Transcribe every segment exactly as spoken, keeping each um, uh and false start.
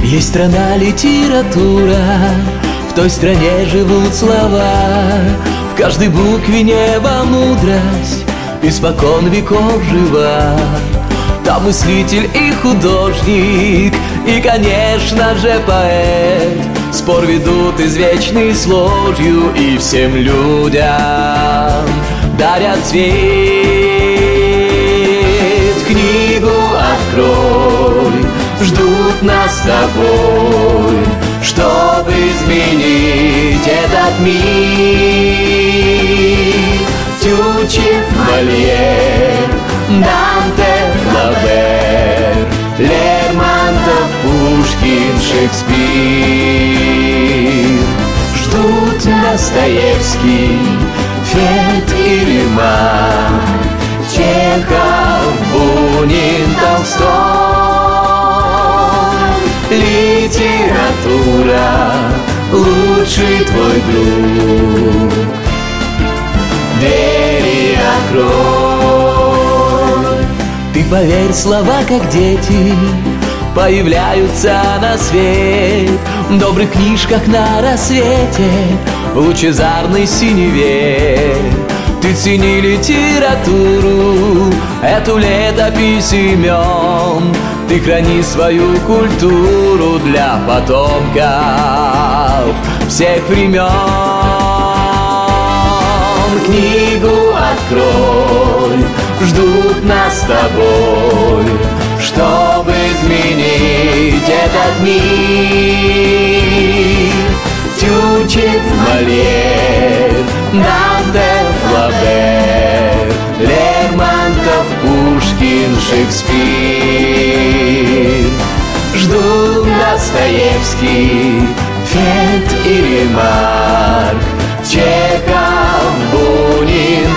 Есть страна литература, в той стране живут слова, в каждой букве небо мудрость, испокон веков жива. Там мыслитель и художник, и, конечно же, поэт. Спор ведут извечный с ложью, и всем людям дарят свет. Книгу открой, ждут нас с тобой, чтобы изменить этот мир. Тютчев, Мольер, Данте, Флабер, Лермонтов, Пушкин, Шекспир. Ждут Достоевский, Фет и Ремарк, Чехов, Бунин, Толстой. Литература — лучший твой друг. Двери открой. Ты поверь, слова, как дети, появляются на свет в добрых книжках на рассвете, в лучезарной синеве. Ты цени литературу, эту летопись имен. Ты храни свою культуру для потомков всех времен. Книгу открой, ждут нас с тобой, чтобы изменить этот мир. Тютчев, Мольер, Данте, Флабер, Лермонтов, Пушкин, Шекспир. Ждут Достоевский, Фет и Ремарк, Чехов, Бунин,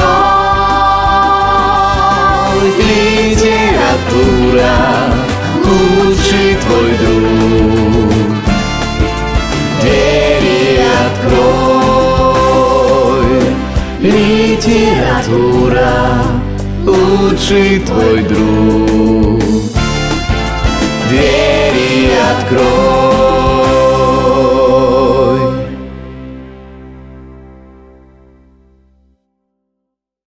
Толстой. Литература — лучший твой друг. Двери открой. Литература — лучший твой друг. Двери открой.